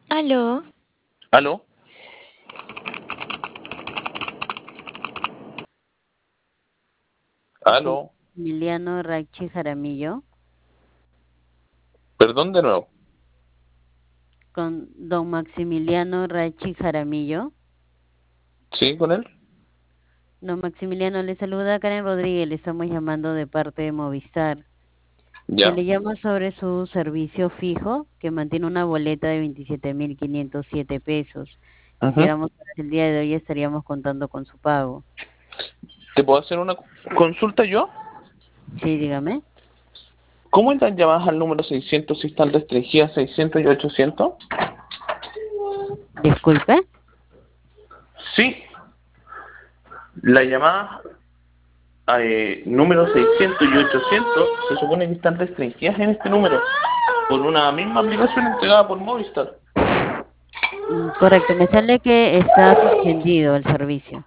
Aló, ¿Aló? Con ¿Aló? Emiliano Raichi Jaramillo, Perdón de nuevo. con don Maximiliano Raichi Jaramillo. ¿Sí, con él? Don Maximiliano, le saluda Karen Rodríguez, le estamos llamando de parte de Movistar. Se Ya. le llama sobre su servicio fijo, que mantiene una boleta de 27.507 pesos. Ujú. Quisiéramos saber si el día de hoy estaríamos contando con su pago. ¿Te puedo hacer una consulta yo? Sí, dígame. ¿Cómo están llamadas al número 600 si están restringidas 600 y 800? Disculpe. Sí, la llamada número 600 y 800 se supone que están restringidas en este número por una misma aplicación entregada por Movistar. Correcto, me sale que está suspendido el servicio.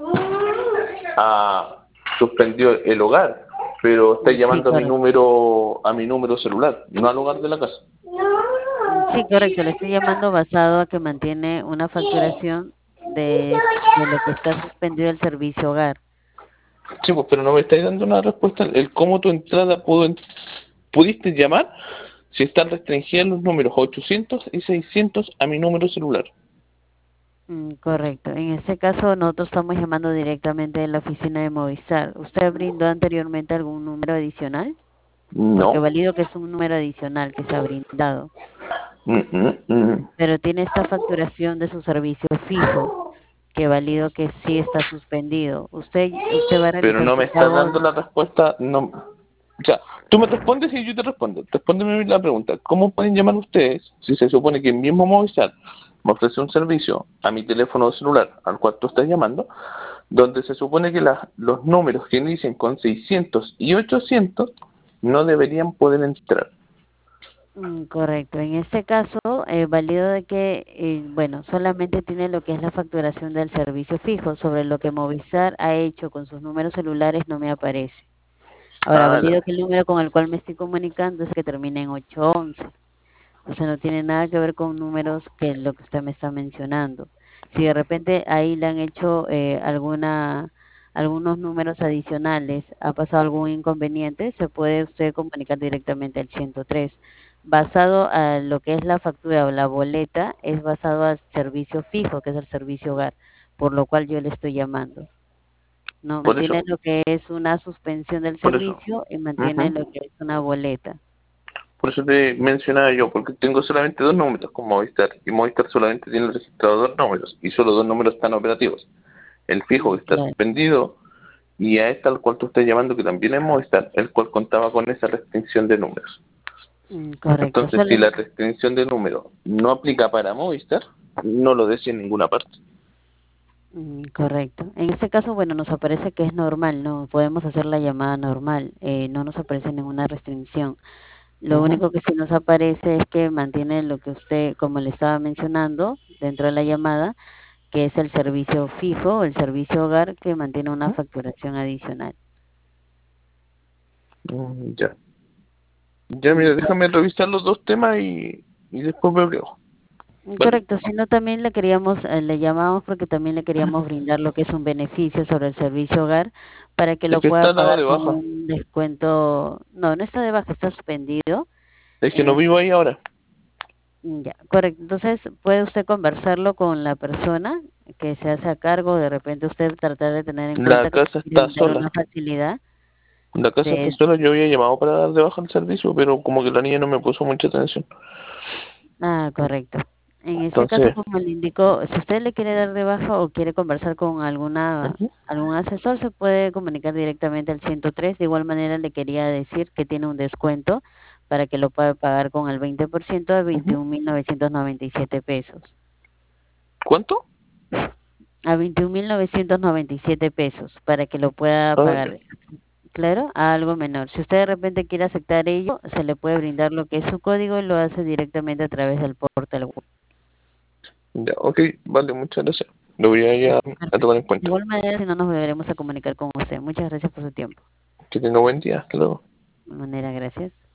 Suspendió el hogar, pero está Sí, llamando correcto. a mi número celular, no al hogar de la casa. Sí, correcto, le estoy llamando basado a que mantiene una facturación de lo que está suspendido el servicio hogar. Sí, pues, pero no me estáis dando una respuesta. El cómo tu entrada pudiste llamar si están restringidos los números 800 y 600 a mi número celular. Correcto. En este caso, nosotros estamos llamando directamente de la oficina de Movistar. ¿Usted brindó anteriormente algún número adicional? Porque No. valido que es un número adicional que se ha brindado, Mm, mm, mm. pero tiene esta facturación de su servicio fijo, que valido que sí está suspendido. Usted va a Pero realizar no su me estás pago. dando la respuesta. No. O sea, tú me respondes y yo te respondo. Respóndeme la pregunta. ¿Cómo pueden llamar ustedes si se supone que el mismo Movistar me ofrece un servicio a mi teléfono celular al cual tú estás llamando, donde se supone que los números que inician con 600 y 800 no deberían poder entrar? Correcto. En este caso, válido de que, bueno, solamente tiene lo que es la facturación del servicio fijo. Sobre lo que Movistar ha hecho con sus números celulares no me aparece. Ahora, Ah, válido que el número con el cual me estoy comunicando es que termina en 811. O sea, no tiene nada que ver con números que lo que usted me está mencionando. Si de repente ahí le han hecho algunos números adicionales, ha pasado algún inconveniente, se puede usted comunicar directamente al 103. Basado a lo que es la factura o la boleta, es basado al servicio fijo, que es el servicio hogar, por lo cual yo le estoy llamando. No, por mantiene eso, lo que es una suspensión del por eso. servicio y mantiene Ujú. lo que es una boleta. Por eso te mencionaba yo, porque tengo solamente dos números con Movistar, y Movistar solamente tiene registrado dos números, y solo dos números están operativos. El fijo que está Claro. suspendido, y a este al cual tú estás llamando, que también es Movistar, el cual contaba con esa restricción de números. Correcto. Entonces, si la restricción de número no aplica para Movistar, no lo decía en ninguna parte. Correcto. En este caso, bueno, nos aparece que es normal, no podemos hacer la llamada normal, no nos aparece ninguna restricción. Lo Ujú. único que sí nos aparece es que mantiene lo que usted, como le estaba mencionando dentro de la llamada, que es el servicio fijo, el servicio hogar, que mantiene una facturación adicional. Ya. Ya, Mm, mira, déjame revisar los dos temas y después veo qué hago. ¿Vale? Correcto, sino también le llamamos porque también le queríamos brindar lo que es un beneficio sobre el servicio hogar para que Es lo que pueda está dado de pagar con baja. un descuento. No, no está de baja, está suspendido. Es que En no vivo este, ahí ahora. ya, correcto. Entonces, puede usted conversarlo con la persona que se hace a cargo. De repente usted tratar de tener en La cuenta que casa quiere está brindar sola. una facilidad La casa está de. sola. Yo había llamado para dar de baja el servicio, pero como que la niña no me puso mucha atención. Ah, correcto. En ese caso, Entonces, como le indico, si usted le quiere dar de baja o quiere conversar con ujú, algún asesor, se puede comunicar directamente al 103. De igual manera, le quería decir que tiene un descuento para que lo pueda pagar con el 20% de ujú. 21.997 pesos. ¿Cuánto? A 21.997 pesos para que lo pueda Ah, ya. pagar. Claro, a algo menor. Si usted de repente quiere aceptar ello, se le puede brindar lo que es su código y lo hace directamente a través del portal web. Ya, ok, vale, muchas gracias. Lo voy a, a tomar Perfecto. en De cuenta. igual manera, si no, nos volveremos a comunicar con usted. Muchas gracias por su tiempo. Que tenga buen día. Hasta luego. De manera, gracias.